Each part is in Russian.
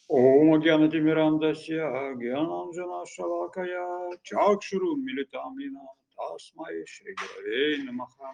Om Gyanatimirandasya Gyananjana Shalakaya Chakshuru Militamina Tasmai Shri Gurave Namaha.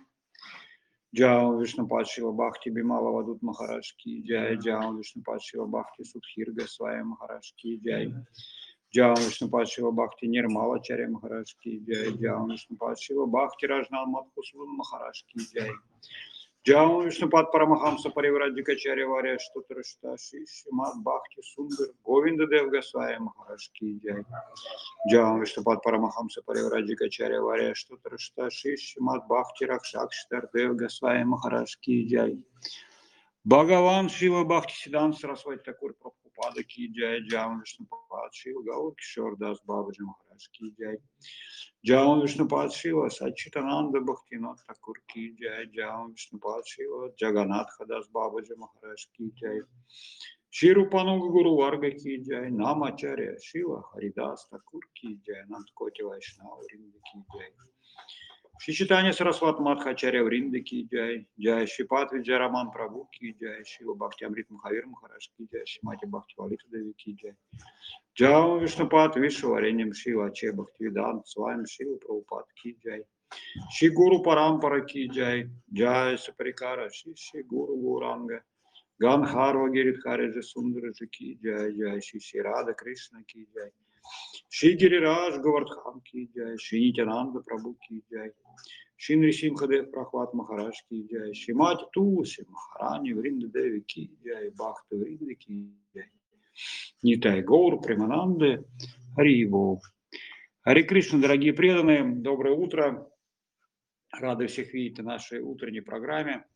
Jai Vishnupad Shila Bhakti Bimala Vadut Maharaj Ki Jai. Jai Vishnupad Shila Bhakti Sudhir Goswami Maharaj Ki Jai. Jai Vishnupad Shila Bhakti Nirmala Charya Maharaj Ki Jai. Jai Vishnupad Shila Bhakti Rajnal Madhusudan Maharaj Ki Jai. Джао Вишнупад Парамахамса Паривраджикачарья Варя Штутарашта Шишимад Бхакти Сундер Говинда Дев Госвами Махараш Ки Джай. Джао Вишнупад Парамахамса Паривраджикачарья Варя Штутарашта Шишимад Бхакти Ракшакштар Дев Госвами Махараш Ки Джай. Бхагаван Шила Бхакти Сидан Сарасвати Такур Прабхупада Ки Джай. Джао Вишнупад Шила Гаур Кишор Дас Бабаджи Махараш Ки Джай. Джао Вишнупад Шила Сачитананда Бхактинат Такур Ки Джай. Джао Вишнупад Шила Джаганат Хадас Бабаджи Махараш Ки Джай. Ширупануга Гуру Варга Ки Джай. Намачарья Шила Харидас Такур Ки Джай. Нандкоти Вайшнава Вринда Ки Джай. Шичитания Сарасват Мадхачарья Вринда Ки Джай. Джай Шипат Виджай Раман Прабhu Ки Джай. Шила Бхакти Амрит Махавир Махараш Ки Джай. Шимати Бхакти Валита Деви Ки Джай. Джао Вишнупад Вишваренем Шива Че Бхактивидан с вами Шива Прабхупад Ки Джай. Ши Гуру Парампара Ки Джай. Джай Сапарикара Ши Гуру Гуранга. Ганхарва Гиридхари Джа Сундараджи Ки Джай. Джай Ши Рада Кришна Ки Джай. Ши Гирираж Говардхан Ки Джай. Ши Нитянанда Прабhu Ки Джай. Ши Нрисимхадев Прахват Махараш Ки Джай. Ши Мати Туси Махарани Вринда Деви Ки Джай. Бхакта Вринда Ки Джай. Нитай Гаур, Премананды, Харибу. Хари Кришна, дорогие преданные, доброе утро. Рады всех видеть на нашей утренней программе.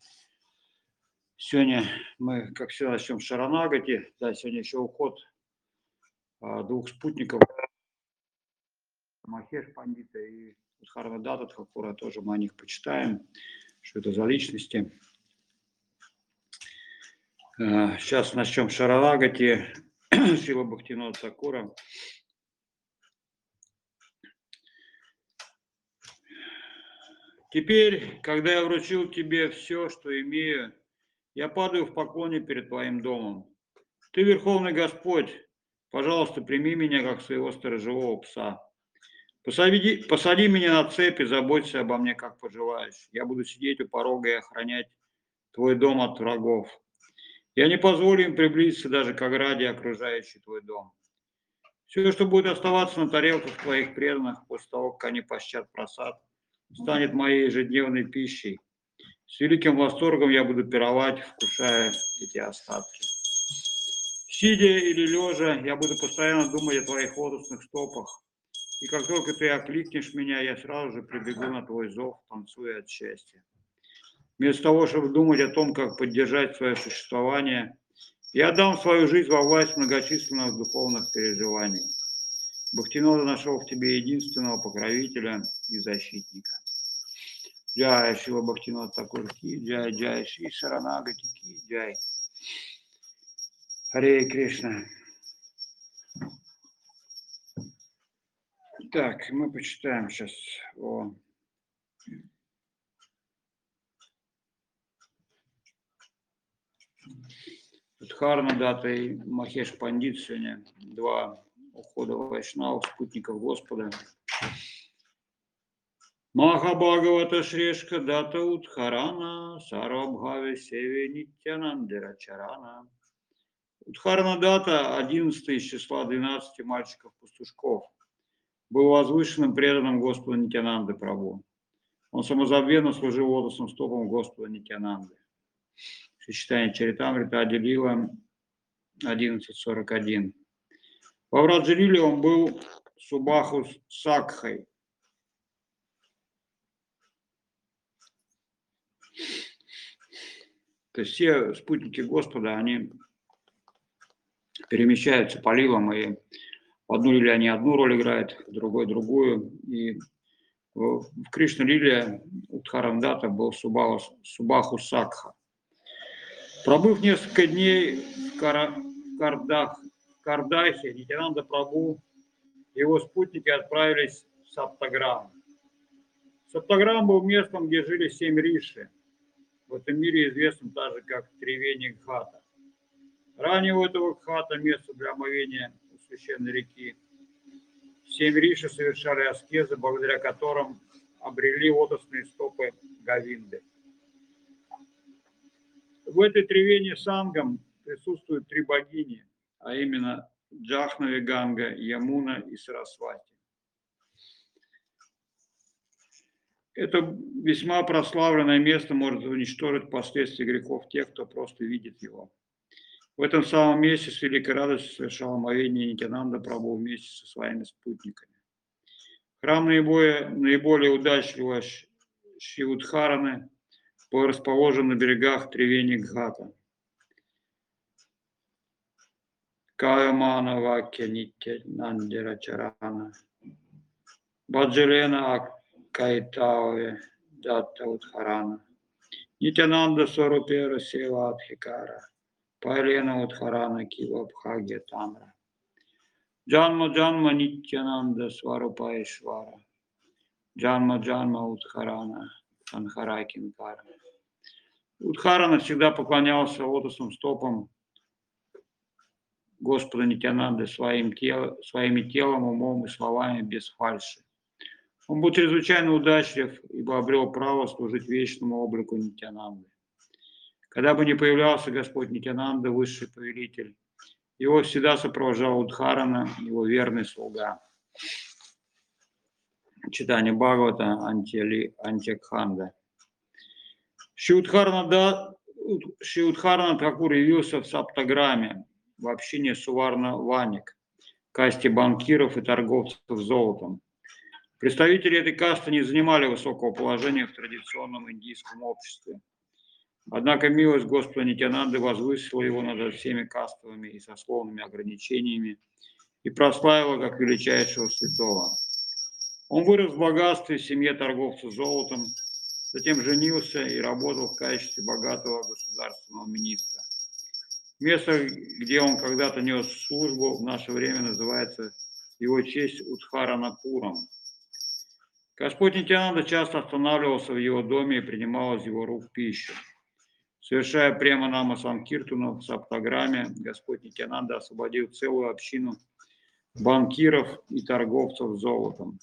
Сегодня мы, как всегда, начнем с Шаранагати. Да, сегодня еще уход двух спутников. Махеш Пандита и Удхарнадата Тхакура. Тоже мы о них почитаем, что это за личности. Сейчас начнем с Шаранагати. Шрила Бхактивинода Тхакура. Теперь, когда я вручил тебе все, что имею, я падаю в поклоне перед твоим домом. Ты, Верховный Господь, пожалуйста, прими меня как своего сторожевого пса. Посади меня на цепь и заботься обо мне, как пожелаешь. Я буду сидеть у порога и охранять твой дом от врагов. Я не позволю им приблизиться даже к ограде, окружающей твой дом. Все, что будет оставаться на тарелках твоих преданных после того, как они пощадят просад, станет моей ежедневной пищей. С великим восторгом я буду пировать, вкушая эти остатки. Сидя или лежа, я буду постоянно думать о твоих лотосных стопах. И как только ты окликнешь меня, я сразу же прибегу на твой зов, танцуя от счастья. Вместо того, чтобы думать о том, как поддержать свое существование, я отдам свою жизнь во власть многочисленных духовных переживаний. Бхактивинода нашел в тебе единственного покровителя и защитника. Джай Шрила Бхактивинода Тхакур Ки Джай. Джай Шри Шаранагати Ки Джай. Харе Кришна. Так, мы почитаем сейчас о Удхарнадата и Махеш Пандит. Сегодня два ухода вайшнавов, спутников Господа. Махабхагавата Шрешка Дата Удхарана Сарвабхави Севи Нитянандира Чарана. Удхарнадата, 11 из числа 12 мальчиков-пастушков, был возвышенным преданным Господу Нитянанды Прабху. Он самозабвенно служил лотосным стопам Господа Нитянанды. Сочетание Чаритамрита Адилила 11.41. Во Враджалиле он был Субаху Сакхой. То есть все спутники Господа, они перемещаются по лилам, и в одну лиле они одну роль играют, в другой другую. И в Кришна-лиле Удхарнадата был Субаху Сакха. Пробыв несколько дней в Кардахе, Нитянанда Прабху и его спутники отправились в Саптаграм. Саптаграм был местом, где жили 7 риши. В этом мире известным также как Тривени Гхата. Ранее у этого Гхата, место для омовения у священной реки, 7 риши совершали аскезы, благодаря которым обрели лотосные стопы Говинды. В этой тревене сангам присутствуют 3 богини, а именно Джахнави, Ганга, Ямуна и Сарасвати. Это весьма прославленное место может уничтожить последствия грехов тех, кто просто видит его. В этом самом месте с великой радостью совершал омовение Нитянанда Прабху вместе со своими спутниками. Храм наиболее удачливого Шри Удхараны был расположен на берегах тревени Гхата. Каямана Вакья Нитя Нандира Чарана Баджалена Акайтаве Датта Удхарана Нитянанда Сорупера Сева Адхикара Пайлена Удхарана Кива Бхагья Тамра Джанма Джанма Нитянанда Сварупаишвара Джанма Джанма Удхарана Санхара Кинкара. Удхарана всегда поклонялся лотосным стопам Господа Нитянанды своими телом, умом и словами без фальши. Он был чрезвычайно удачлив, ибо обрел право служить вечному облику Нитянанды. Когда бы ни появлялся Господь Нитянанда, высший повелитель, его всегда сопровождал Удхарана, его верный слуга. Читание Бхагавата Антьякханда. Шри Удхарана Тхакур явился в Саптаграме, в общине Суварна Ваник, касте банкиров и торговцев золотом. Представители этой касты не занимали высокого положения в традиционном индийском обществе. Однако милость Господа Нитянанды возвысила его над всеми кастовыми и сословными ограничениями и прославила как величайшего святого. Он вырос в богатстве в семье торговца золотом, затем женился и работал в качестве богатого государственного министра. Место, где он когда-то нес службу, в наше время называется в его честь Удхаранапуром. Господь Нитянанда часто останавливался в его доме и принимал из его рук пищу. Совершая прямо нама Санкиртану в Саптаграме, Господь Нитянанда освободил целую общину банкиров и торговцев золотом.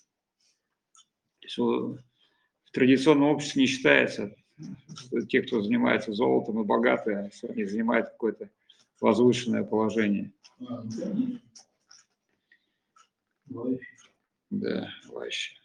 В традиционном обществе не считается, что те, кто занимается золотом и богатые, они занимают какое-то возвышенное положение. Да, вообще.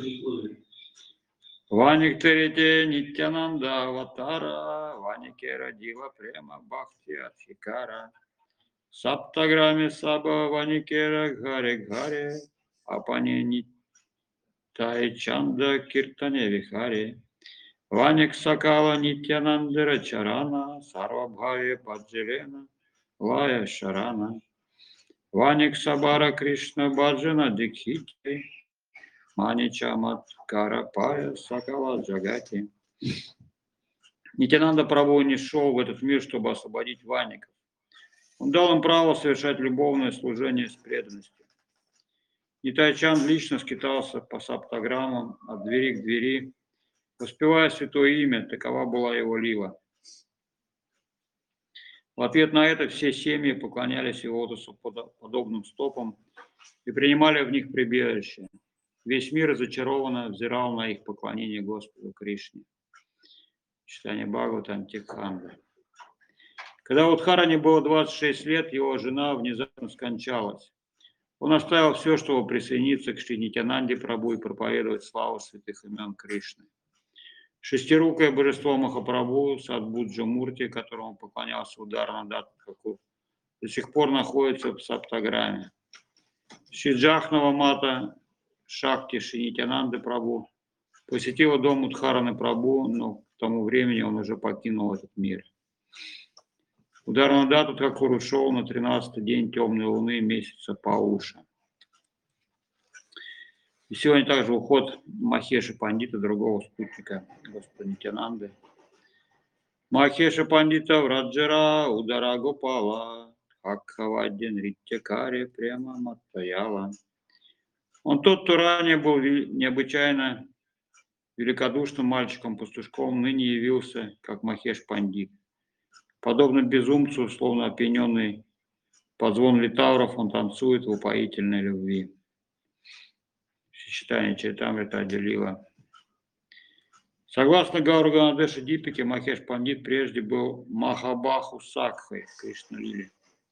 Ваник Терете Нитянанда Аватара, Ванике родила према Бхакти Адхикара, Саптаграме Саба Ваникера Гаре Гаре, Апане Нитай Чанда Киртане Вихаре, Ваник Сакала Нитянандера Чарана, Сарвабхаве Паджелена, Лая Шарана, Ваник Сабара Кришна Баджана Дикхити, Маничамат Карапая Сакала Джагати. Нитянанда Прабху не шел в этот мир, чтобы освободить ваников. Он дал им право совершать любовное служение с преданностью. Нитай Чанд лично скитался по саптаграммам от двери к двери, воспевая святое имя, такова была его лила. В ответ на это все семьи поклонялись его лотосу подобным стопам и принимали в них прибежище. Весь мир зачарованно взирал на их поклонение Господу Кришне. Читание Бхагавата Антьякханда. Когда Удхаране было 26 лет, его жена внезапно скончалась. Он оставил все, чтобы присоединиться к Шри Нитянанде Прабху и проповедовать славу святых имен Кришны. Шестирукое божество Махапрабху, Садбуджа Мурти, которому поклонялся Ударна Датта Тхакур, до сих пор находится в Саптаграме. Шри Джахнава Мата Шакти Шри Нитянанды Прабху посетила дом Удхараны Прабху, но к тому времени он уже покинул этот мир. Ударна Датта Тхакур ушел на 13-й день темной луны месяца Пауша. И сегодня также уход Махеша Пандита, другого спутника Господа Нитянанды. Махеша Пандита Враджара Удара Гопала Хакхавадин Риттякаре Према Маттаяла. Он тот, кто ранее был необычайно великодушным мальчиком-пастушком, ныне явился как Махеш Пандит. Подобно безумцу, словно опьяненный под звон литавров, он танцует в упоительной любви. Сочетание Чайтамрита отделило. Согласно Гауру Ганадеши Дипике, Махеш Пандит прежде был Махабаху Сакхой Кришна Лили.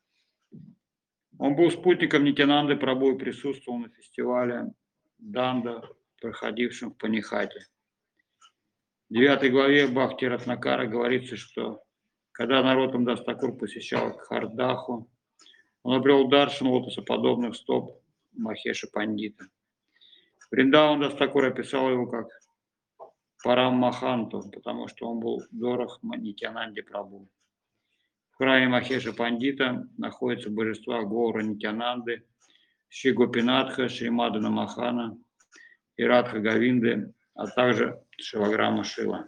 Он был спутником Нитянанды Прабху и присутствовал на фестивале Данда, проходившем в Панихате. В 9 главе Бхакти Ратнакара говорится, что когда Нароттам Дас Такур посещал Хардаху, он обрел даршан лотосоподобных стоп Махеша Пандита. Вриндаван Дас Такур описал его как Парам Маханту, потому что он был дорог Нитянанде Прабху. В храме Махеша Пандита находятся божества Гаура Нитянанды, Шри Гопинатха, Шри Мадана Махана и Радха Говинды, а также Шиваграма Шила.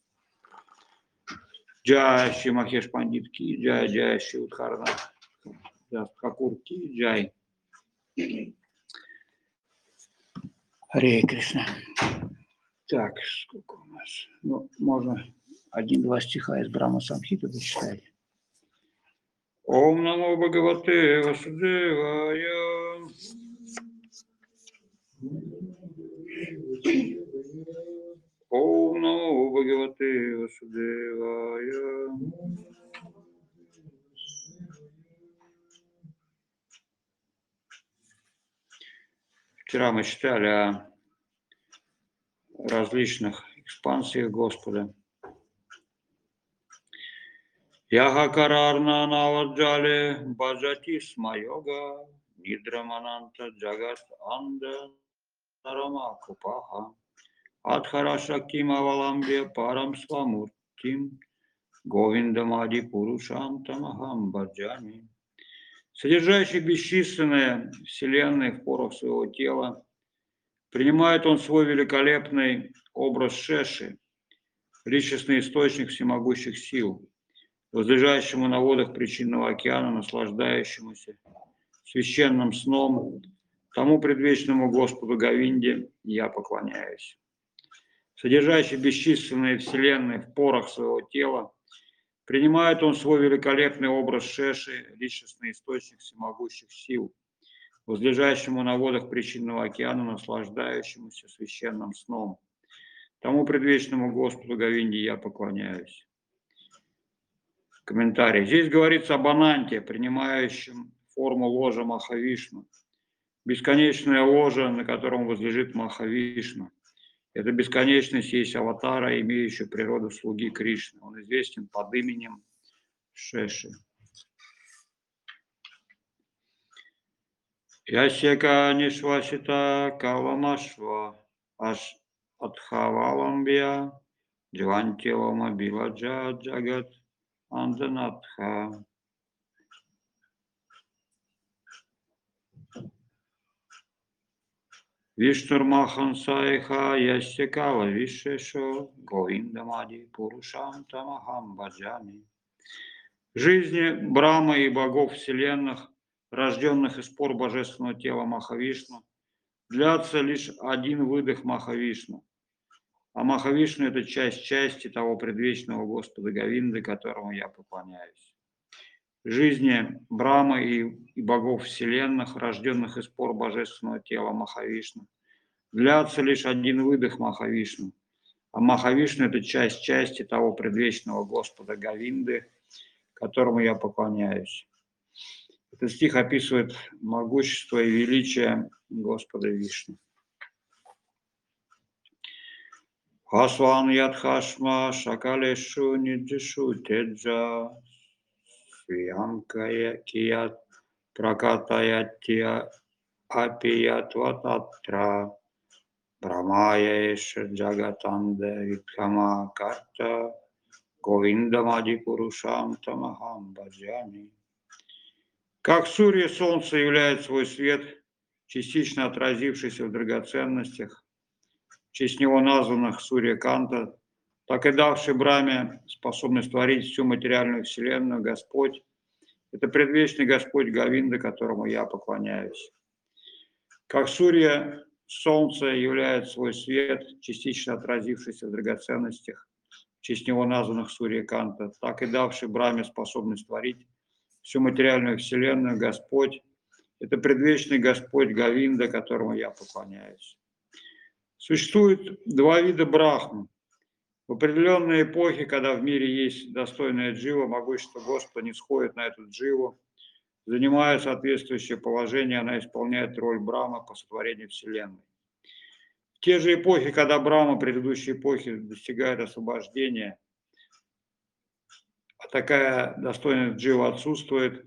Джай Шри Махеш Пандит Ки, Джай Джай Шри Удхарна Такур Ки, Джай. Харе Кришна. Так, сколько у нас? Ну, можно 1-2 стиха из Брахма Самхиты зачитать. Ом намо Бхагавате Васудевая. Ом намо Бхагавате Васудевая. Вчера мы читали о различных экспансиях Господа. Яхакарарна наваджале баджати смайога нидрамананта джагат анда нарама купаха адхарашаким аваламбе парам свамуртим говиндамади пурушантамахам баджами. Содержащий бесчисленные вселенные в порах своего тела, принимает он свой великолепный образ Шеши, личностный источник всемогущих сил, возлежащему на водах причинного океана, наслаждающемуся священным сном, тому предвечному Господу Говинде я поклоняюсь. Содержащий бесчисленные вселенные в порах своего тела, принимает он свой великолепный образ Шеши, личностный источник всемогущих сил, возлежащему на водах причинного океана, наслаждающемуся священным сном. Тому предвечному Господу Говинде я поклоняюсь. Комментарий. Здесь говорится об Ананте, принимающем форму ложа Махавишну. Бесконечное ложе, на котором возлежит Махавишну. Это бесконечность есть аватара, имеющая природу слуги Кришны. Он известен под именем Шеши. Ясека Нишвасита Каламашва Аш Адхаваламбия Джвантилома Биладжа Джагат Анданатха. Вишнурмахан Сайха Ясекава Вишешо Говиндамади Пурушам Тамахам Баджами. В жизни Брахмы и богов вселенных, рожденных из пор божественного тела Махавишну, длится лишь один выдох Махавишну. А Махавишну – это часть части того предвечного Господа Говинды, которому я поклоняюсь. В жизни Брахмы и богов вселенных, рожденных из пор божественного тела Махавишну, длится лишь один выдох Махавишну. А Махавишну – это часть части того предвечного Господа Говинды, которому я поклоняюсь. Этот стих описывает могущество и величие Господа Вишну. Хасван ядхашма шакалешу ниджишу теджа свиянкая кият пракатаятья апиятвататра брамая эша джагатанда витхама карта говиндамади пурушам тамахам баджами. Как Сурья Солнце являет свой свет, частично отразившийся в драгоценностях, в честь него названных Сурья Канта, так и давший Брахме способность творить всю материальную вселенную, Господь – это предвечный Господь Говинда, которому я поклоняюсь. Как Сурья Солнце являет свой свет, частично отразившийся в драгоценностях, честь него названных Сурья-Канта, так и давший Брахме способность творить всю материальную вселенную, Господь – это предвечный Господь Говинда, которому я поклоняюсь. Существует два вида Брахмы. В определенные эпохи, когда в мире есть достойная джива, могущество Господа не сходит на эту дживу, занимая соответствующее положение, она исполняет роль Брахмы по сотворению Вселенной. В те же эпохи, когда Брахма предыдущей эпохи достигает освобождения, а такая достойность джива отсутствует,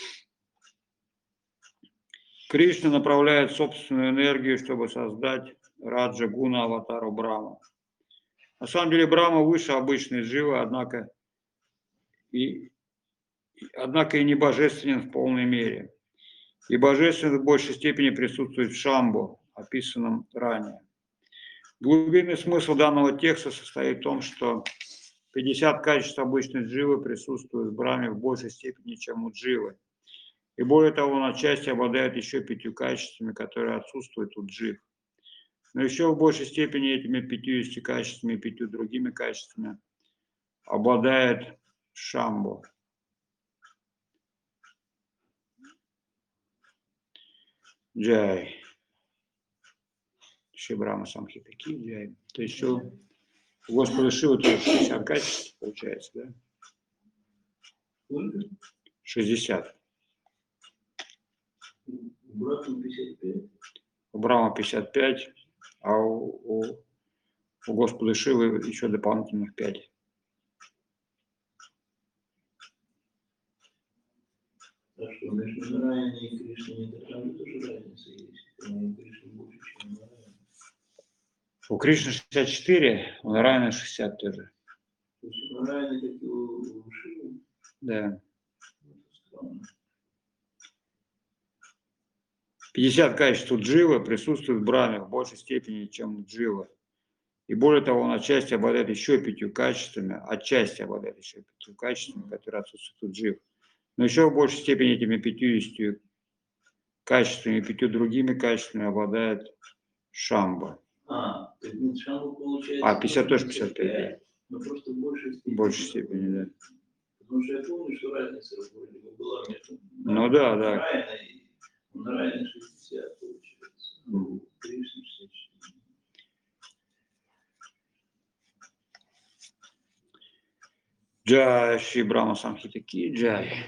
Кришна направляет собственную энергию, чтобы создать Раджа Гуна аватару Брахмы. На самом деле Брахма выше обычной дживы, однако и не божественен в полной мере. И божественность в большей степени присутствует в Шамбу, описанном ранее. Глубинный смысл данного текста состоит в том, что 50 качеств обычной дживы присутствуют в Брахме в большей степени, чем у дживы. И более того, он отчасти обладает еще 5 качествами, которые отсутствуют у джив. Но еще в большей степени этими 50 качествами и 5 другими качествами обладает Шамбу. Джай. Шри Брахма Самхитаки, Джай. То есть у Господа Шивы тоже 60 качеств получается, да? 60. У Брахмы 55, а у Господа Шивы еще дополнительных 5. Так что между Нараяной и Кришной там тоже разница есть. Кришна больше, чем Нараяна. У Кришны 64, у Нараяны 60 тоже. То есть у Нараяны, как и у Шивы? Да. Странно. 50 качеств у дживы присутствует в Брахме в большей степени, чем у дживы. И более того, он отчасти обладает еще 5 качествами, которые отсутствуют у джив. Но еще в большей степени этими 50 качествами и 5 другими качествами обладает Шамба. Так нет, Шамба получается... 50 тоже 55, да. Но просто в большей степени. В большей степени, да. Потому что я помню, что разница вроде бы была между... Ну да, да. Нараяной 60 получается. Ну, Кришна 64. Джай, Шри Брахма Самхитаки, Джай.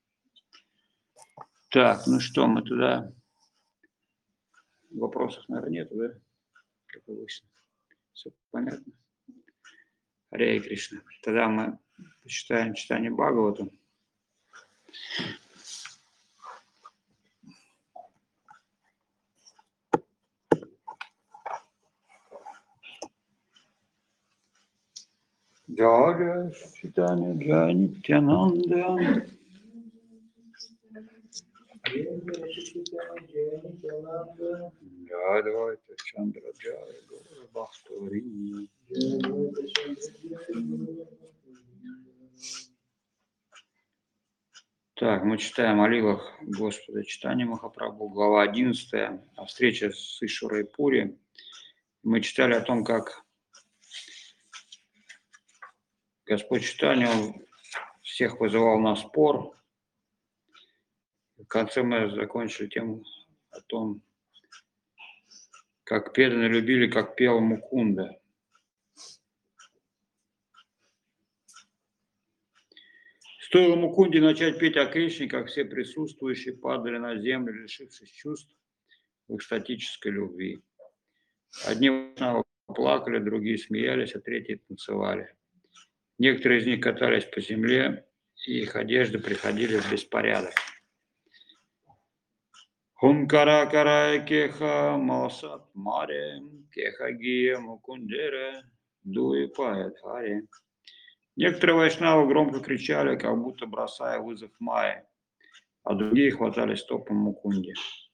Так, ну что, мы туда... Вопросов, наверное, нету, да? Как обычно. Все понятно. Харе Кришна. Тогда мы почитаем читание Бхагавата. Джая читание Джая Нитянанда. Джая Двайта Чандра Джая Бхактори. Так, мы читаем о лилах Господа Чайтаньи Махапрабху, глава 11, о встрече с Ишварой Пури. Мы читали о том, как Господь Чайтанья всех вызывал на спор. В конце мы закончили тем о том, как преданные любили, как пел Мукунда. Стоило Мукунде начать петь о Кришне, как все присутствующие падали на землю, лишившись чувств в экстатической любви. Одни плакали, другие смеялись, а третьи танцевали. Некоторые из них катались по земле, и их одежды приходили в беспорядок. Хункара карая кеха масат маре, кеха гия мукундере, дуи пает харе. Некоторые вайшнавы громко кричали, как будто бросая вызов Майе, а другие хватали стопом Мукунды.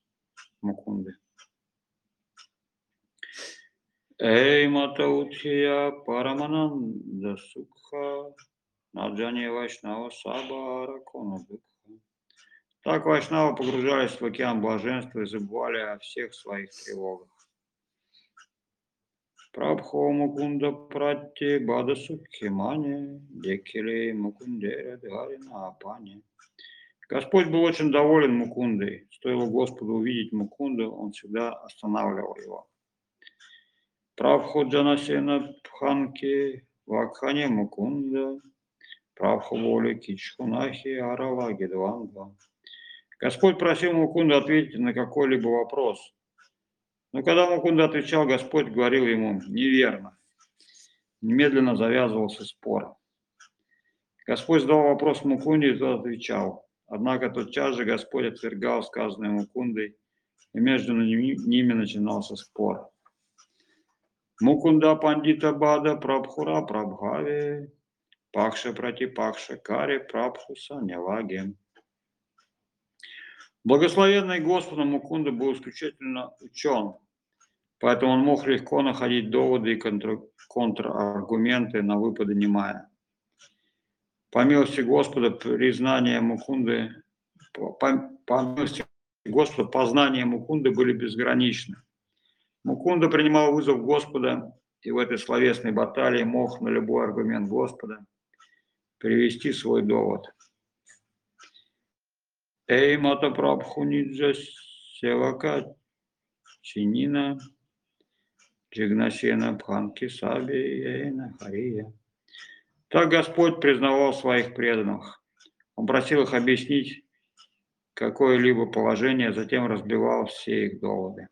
Эй, Матаутхия Парамананда Сукха, Наджане Вайшнава Сабара Конадукха. Так вайшнавы погружались в океан блаженства и забывали о всех своих тревогах. Прабхо Мукунда Пратти Бада Сукхимани, Декили Мукундера Дгарина Апани. Господь был очень доволен Мукундой. Стоило Господу увидеть Мукунду, он всегда останавливал его. Прабхо Джанасена Пханки Вакхане Мукунда, Прабхо Воли Кичхунахи Арава Гидванга. Господь просил Мукунду ответить на какой-либо вопрос. Но когда Мукунда отвечал, Господь говорил ему: неверно. Немедленно завязывался спор. Господь задал вопрос Мукунде, и тот отвечал. Однако тотчас же Господь отвергал сказанное Мукундой, и между ними начинался спор. Мукунда Пандита Бада Прабхура Прабхави, Пакша Пратипакша Кари Прабхуса Неваги. Благословенный Господом Мукунда был исключительно учен, поэтому он мог легко находить доводы и контраргументы на выпады Нимая. По милости Господа, признание Мукунды, по милости Господа, познания Мукунды были безграничны. Мукунда принимал вызов Господа, и в этой словесной баталии мог на любой аргумент Господа привести свой довод. Эй, Мата Прабхуниджа Севака Чинина, Джигнасена Пханки Саби Ейна Хария. Так Господь признавал своих преданных. Он просил их объяснить какое-либо положение, затем разбивал все их доводы.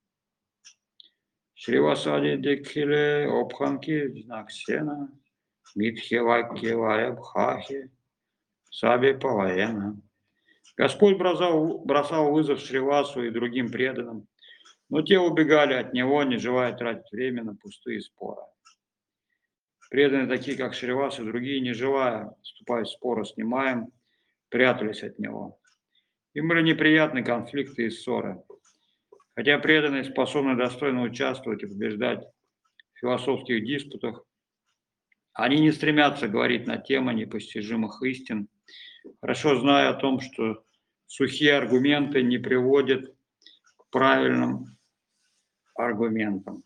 Шривасади Декхиле Обханки Знаксена, Митхевакевая Бхахи, Саби Палаена. Господь бросал вызов Шривасу и другим преданным, но те убегали от него, не желая тратить время на пустые споры. Преданные, такие как Шривас и другие, не желая вступать в споры с Нимаем, прятались от него. Им были неприятны конфликты и ссоры. Хотя преданные способны достойно участвовать и побеждать в философских диспутах, они не стремятся говорить на темы непостижимых истин, хорошо зная о том, что сухие аргументы не приводят к правильным аргументам.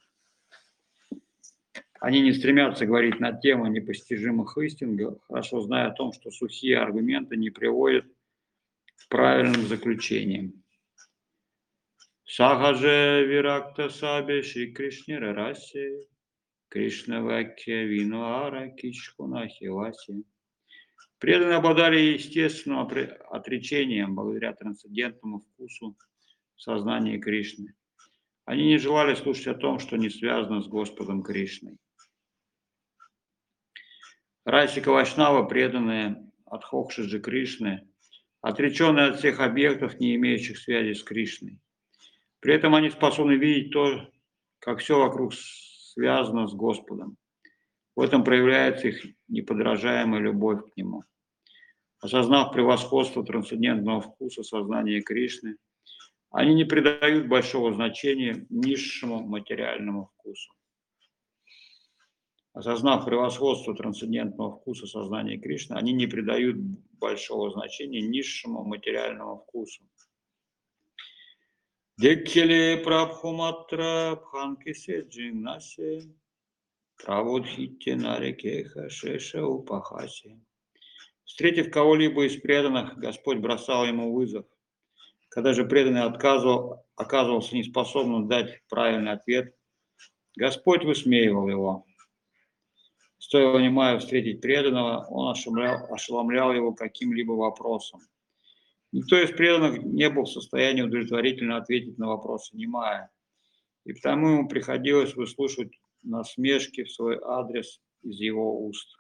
Они не стремятся говорить на темы непостижимых истин, хорошо зная о том, что сухие аргументы не приводят к правильным заключениям. Сахаже Виракта Саби Шри Кришнера Раси, Кришна Вакья Винуара Кичхуна Хиваси. Преданные обладали естественным отречением благодаря трансцендентному вкусу сознания Кришны. Они не желали слушать о том, что не связано с Господом Кришной. Расика Вайшнава, преданные Адхокшиджи Кришны, отреченные от всех объектов, не имеющих связи с Кришной. При этом они способны видеть то, как все вокруг связано с Господом. В этом проявляется их неподражаемая любовь к Нему. Осознав превосходство трансцендентного вкуса сознания Кришны, они не придают большого значения низшему материальному вкусу. Осознав превосходство трансцендентного вкуса сознания Кришны, они не придают большого значения низшему материальному вкусу. Декхеле Прабхуматра Бханки Седжинасе Правудхитте Нарикеха Шеша Упахаси. Встретив кого-либо из преданных, Господь бросал ему вызов. Когда же преданный оказывался неспособным дать правильный ответ, Господь высмеивал его. Стоило Нимаю встретить преданного, он ошеломлял его каким-либо вопросом. Никто из преданных не был в состоянии удовлетворительно ответить на вопросы Нимая, и потому ему приходилось выслушивать насмешки в свой адрес из его уст.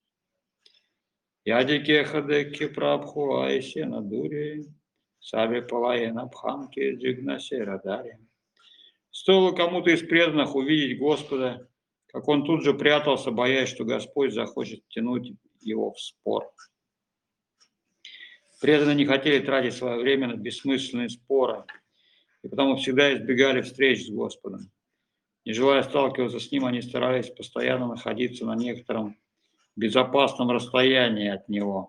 Ядике хадеки прабху айсена дури, саби палаена бханки джигнасе радари. Стоило кому-то из преданных увидеть Господа, как он тут же прятался, боясь, что Господь захочет втянуть его в спор. Преданные не хотели тратить свое время на бессмысленные споры, и потому всегда избегали встреч с Господом. Не желая сталкиваться с Ним, они старались постоянно находиться на некотором безопасном расстоянии от Него.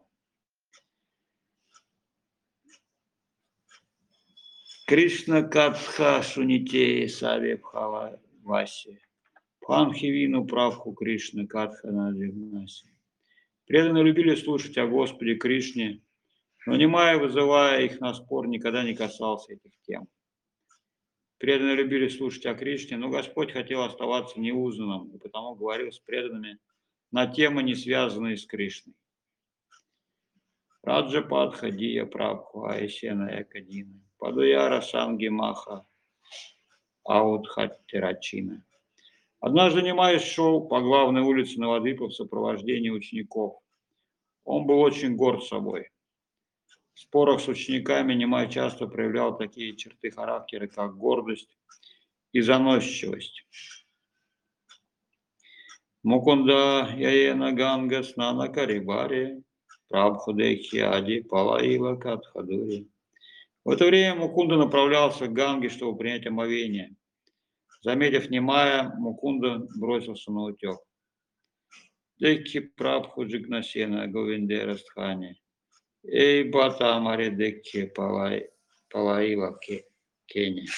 Кришна Катха Шунитеи Сави Бхава Васи Пханхивину Прабху Кришны Катхана Джигнаси. Преданные любили слушать о Господе Кришне, но Нимая, вызывая их на спор, никогда не касался этих тем. Преданные любили слушать о Кришне, но Господь хотел оставаться неузнанным, и потому говорил с преданными на темы, не связанные с Кришной. Раджападха Дия Прабху Айсена Экадина, Падуяра Санги Маха Аудхаттерачина. Однажды Нимай шел по главной улице Навадвипа в сопровождении учеников. Он был очень горд собой. В спорах с учениками Нимай часто проявлял такие черты характера, как гордость и заносчивость. Мукунда Яена Ганга Снана Карибари Прабхудехьяди Палаила Катхадури. В это время Мукунда направлялся к Ганге, чтобы принять омовение. Заметив Нимая, Мукунда бросился на утек. Декхи Прабху Джигнасена Говиндера Стхани. Эй Бата Амари Декхи Палаила Кени.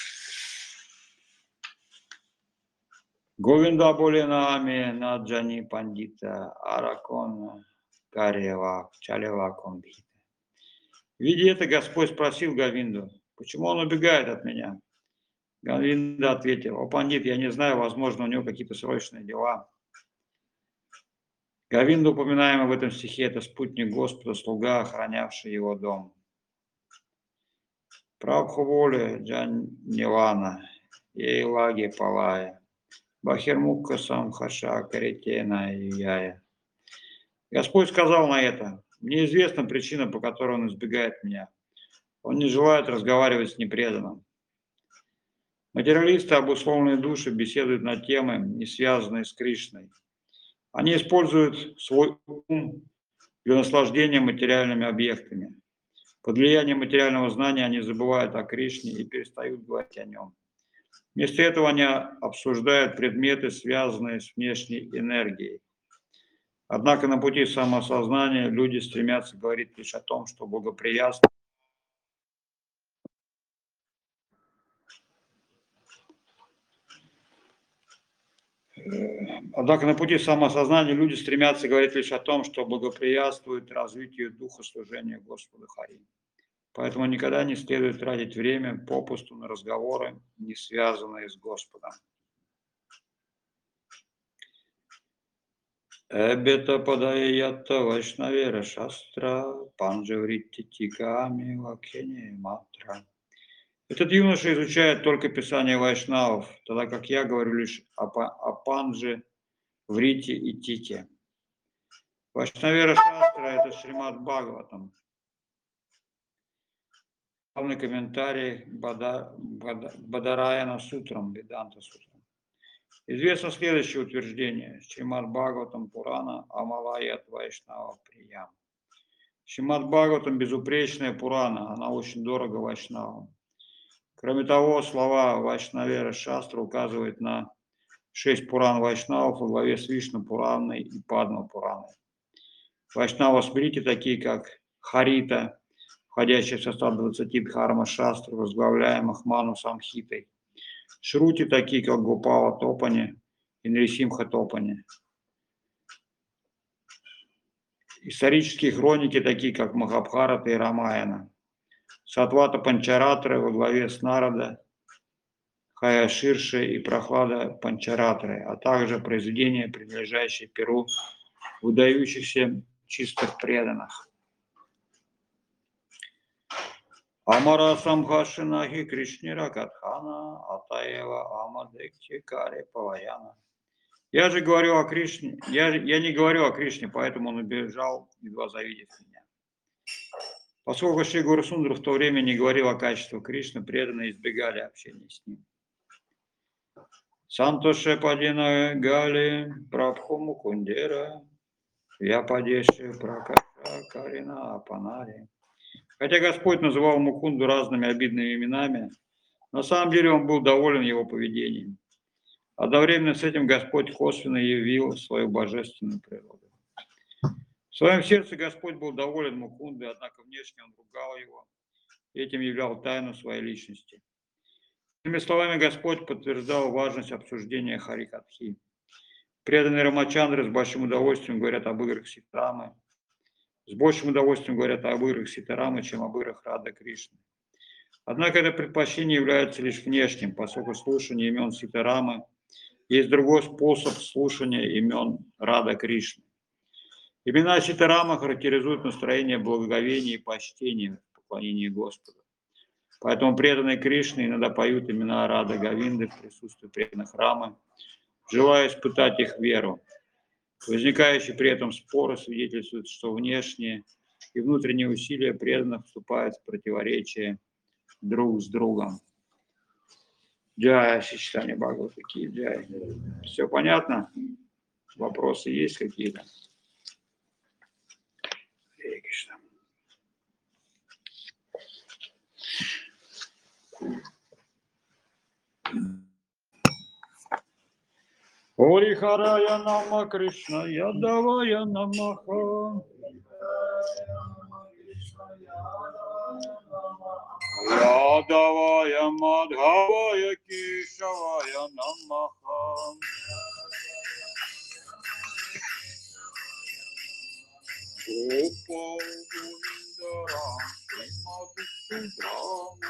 Говинда Болинами Наджани Пандита Аракон Карева Чалева Комбхита. Видя это, Господь спросил Говинду, почему он убегает от меня? Говинда ответил, о, пандит, я не знаю, возможно, у него какие-то срочные дела. Говинда, упоминаемый в этом стихе, это спутник Господа, слуга, охранявший его дом. Прабху воли Джаннилана, Ейлаги Палая, Бахирмукка Самхаша Каритена Юяя. Господь сказал на это, мне известна причина, по которой он избегает меня. Он не желает разговаривать с непреданным. Материалисты, обусловленные души, беседуют на темы, не связанные с Кришной. Они используют свой ум для наслаждения материальными объектами. Под влиянием материального знания они забывают о Кришне и перестают говорить о нем. Вместо этого они обсуждают предметы, связанные с внешней энергией. Однако на пути самоосознания люди стремятся говорить лишь о том, что благоприятствует. Однако на пути самоосознания люди стремятся говорить лишь о том, что благоприятствует развитию духа служения Господу Хари. Поэтому никогда не следует тратить время попусту на разговоры, не связанные с Господом. Эбета падаята вайшнавера шастра, панджавритти тиками лакхени матра. Этот юноша изучает только писание вайшнавов, тогда как я говорю лишь о панже, врите и тике. Вайшнавера шастра – это Шримад Бхагаватам. Главный комментарий Бадараяна Сутрам, Веданта Сутрам. Известно следующее утверждение. Шримад Бхагаватам Пурана Амалаят Вайшнава Приям. Шримад Бхагаватам безупречная Пурана, она очень дорого Вайшнавам. Кроме того, слова Вайшнавера Шастра указывают на 6 Пуран Вайшнавов во главе с Вишну Пураной и Падма Пураной. Вайшнава Смрити, такие как Харита, входящие в состав 20 Дхарма Шастр, возглавляемых Ману Самхитой. Шрути, такие как Гопала Топани и Нрисимха Топани. Исторические хроники, такие как Махабхарата и Рамаяна. Сатвата Панчаратры во главе с Нарада, Хаяширши и Прохлада Панчаратры, а также произведения, принадлежащие перу выдающихся чистых преданных. Амара Самхашинахи Кришнира Катхана Атаева Амадекти Кари Паваяна. Я же говорю о Кришне, я не говорю о Кришне, поэтому он убежал, едва завидев меня. Поскольку Шри Гурусундра в то время не говорил о качестве Кришны, преданные избегали общения с ним. Сантоше Падина Гали Прабху Мукундера Вяпадеши Пракаша Карина Апанари. Хотя Господь называл Мукунду разными обидными именами, на самом деле он был доволен его поведением. Одновременно с этим Господь косвенно явил свою божественную природу. В своем сердце Господь был доволен Мукундой, однако внешне он ругал его и этим являл тайну своей личности. Этими словами Господь подтверждал важность обсуждения Харикатхи. Преданные Рамачандры с большим удовольствием говорят об играх Ситарамы. С большим удовольствием говорят об играх Ситарамы, чем об играх Рады Кришны. Однако это предпочтение является лишь внешним, поскольку слушание имен Ситарамы есть другой способ слушания имен Рада Кришны. Имена Ситарама характеризуют настроение благоговения и почтения в поклонении Господу. Поэтому преданные Кришны иногда поют имена Рада Говинды в присутствии преданных Рамы, желая испытать их веру. Возникающие при этом споры свидетельствуют, что внешние и внутренние усилия преданных вступают в противоречие друг с другом. Джай, Шичтани Бхагавата Ки Джай. Все понятно? Вопросы есть какие-то? Харе Кришна. Орихарая Нама Кришна, Ядавая Намаха. Ядавая Мадхавая Кешавая Намаха. Гопал Гундарам Шримадхудрам.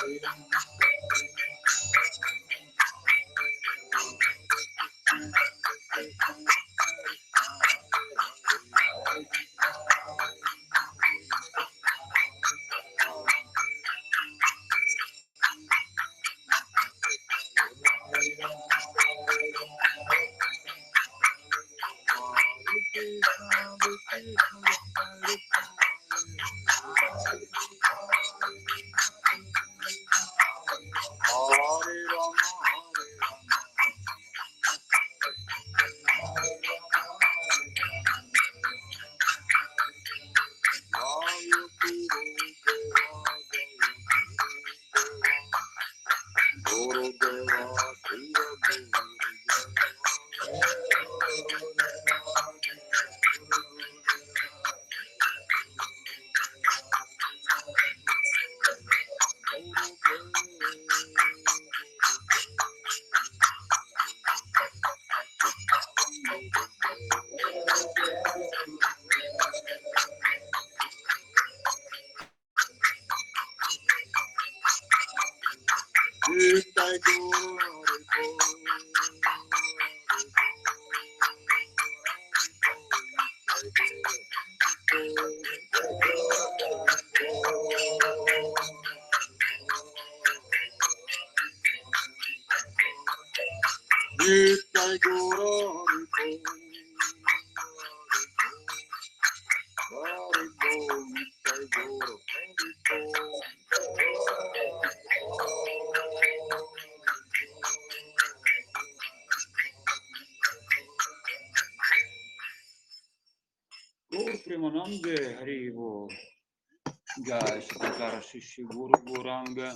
Примананде Хариву Jai Шикара Шиши Гуру Гуранга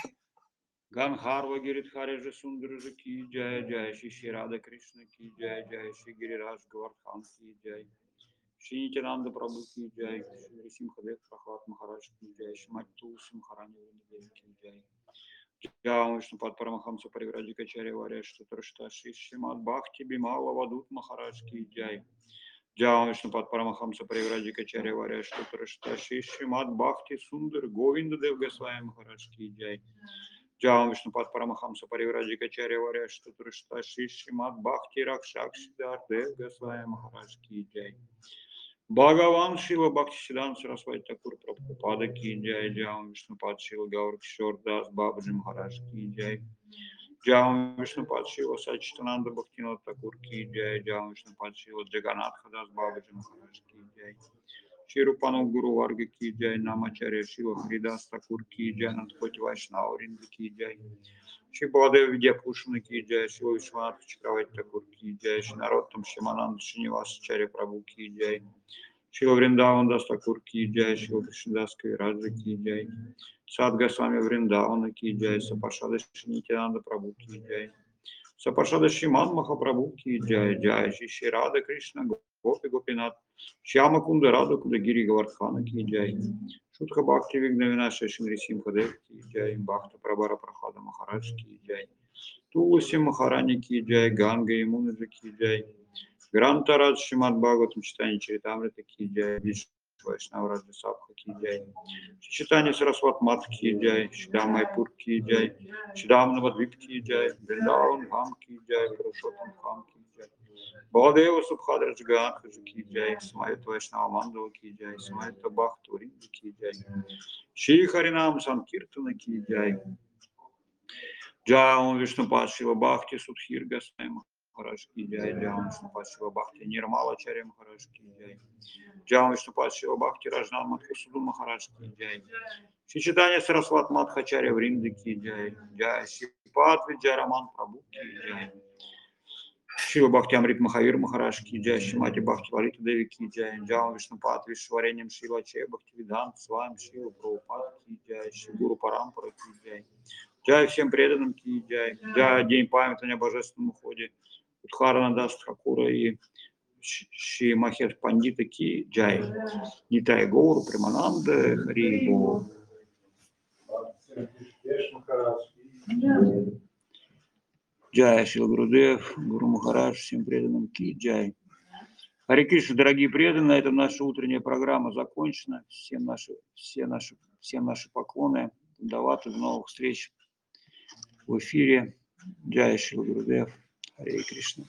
Ганхарва Гиридхари Сундружи Ки Jai Jai Шиши Рада Кришна Ки Jai Jai Ши Гирираж Гавардхан Ки Jai Ши Нитянанда Прабhu Ки Jai Шри Симхадев Прахлад Махарадж Ки Jai Шимати Тулси Махарани Вриндавен Ки Jai Jai Вишнупад Парамахамса Паривраджикачарья Варя Штатаршта Ши Шримад Бхакти Бимала Вадут Махарадж Ки Jai Jai Вишнупад Парамахамса Паривраджикачарья Варя Штатаршта Ши Шримад Бхакти Сундар Говинда Дев Госвами Махарадж Ки Jai Jai Вишнупад Парамахамса Паривраджикачарья Варя Штатаршта Ши Шримад Бхакти Ракшакшидар Дев Госвами Махарадж Ки Jai Бхагаван Шила Бхакти Сидан Сарасвати Такур Прабхупада Ки Jai Jai Вишнупад Шила Гаур Кишор Дас Бабаджи Махарадж Ки Jai Jai Вишнупад Шила Сачитананда Бхактинат Такур Ки Jai Jai Вишнупад Шила Джаганатха Дас Бабаджи Махарадж Ки Jai Ширупану Гуру Варга Ки Jai Намачарья Шила Хридас Такур Ки Jai Надхоти Вайшнава Ринда Ки Jai Шри Баладев Видяпушина Ки Jai Шила Вишванатха Чакравати Такур Ки Jai Шинароттам Шимананда Шиниваса Чарья Прабху Ки Jai Шила Вриндаван Дас Такур Ки Jai Шила Кришнадас Кавираджа Ки Jai Сад Госвами Вриндавана Ки Jai Сапаршада Шинитянанда Прабху Ки Jai Сапаршада Шиман Махапрабху Ки Jai Jai Шиши Рада Кришна Гопи Гопинат Шьяма Кунда Рада Кудагири Гавардхана Ки Jai Шутха Бхакти Вигнавинаша Шинри Симхадев Ки Jai Бхакта Прабара Прахлада Махарадж Ки Jai Туласи Махарани Ки Jai Ганга Ямунаджи Ки Jai Грантарадж Шимад Бхагаватам Читани Чаритамрита Ки Jai Вайшнавраджа Сабха Ки Jai Читани Сарасват Мат Ки Jai Шидам Майпур Ки Jai Шидам Навадвип Ки Jai Вриндаван Гам Ки Jai Парашотам Хам Ки Jai Баладева Субхадрадж Ганхаджи Ки Jai Смайт Вайшнава Мандава Ки Jai Смайт Бхакту Ринда Ки Jai Шри Харинам Санкиртана Ки Jai Jai Вишнупад Шила Бхакти Судхир Госвами Махарадж Ки Jai Jai Вишнупад Шила Бхакти Нирмала Чарья Махарадж Ки Jai Jai Вишнупад Шила Бхакти Раджнан Мадхусуду Махарадж Ки Jai Шри Читания Сарасват Мадхачарья Вринда Ки Jai Jai Шрипад Виджараман Прабху Ки Jai Шива Бхакти Амрит Махавир Махарадж Ки Jai Шимати Бхакти Валита Деви Ки Jai Jai Вишнупад Вишварением Шила Че Бхакти Видант с вами Шила Прабхупад Ки Jai Шигуру Парампара Ки Jai Jai всем преданным Ки Jai Jai день памятования божественном уходе Удхарана Дас Хакура и Шри Махет Пандита Ки Jai Нитай Гоуру Примананда Хари Бо Jai Шрила Гурудев Гуру Махарадж всем преданным Ки Jai Хари Кришна, дорогие преданные, это наша утренняя программа закончена. Всем наши поклоны. Давати, до новых встреч в эфире. Джай Шри Гурудев. Харе Кришна.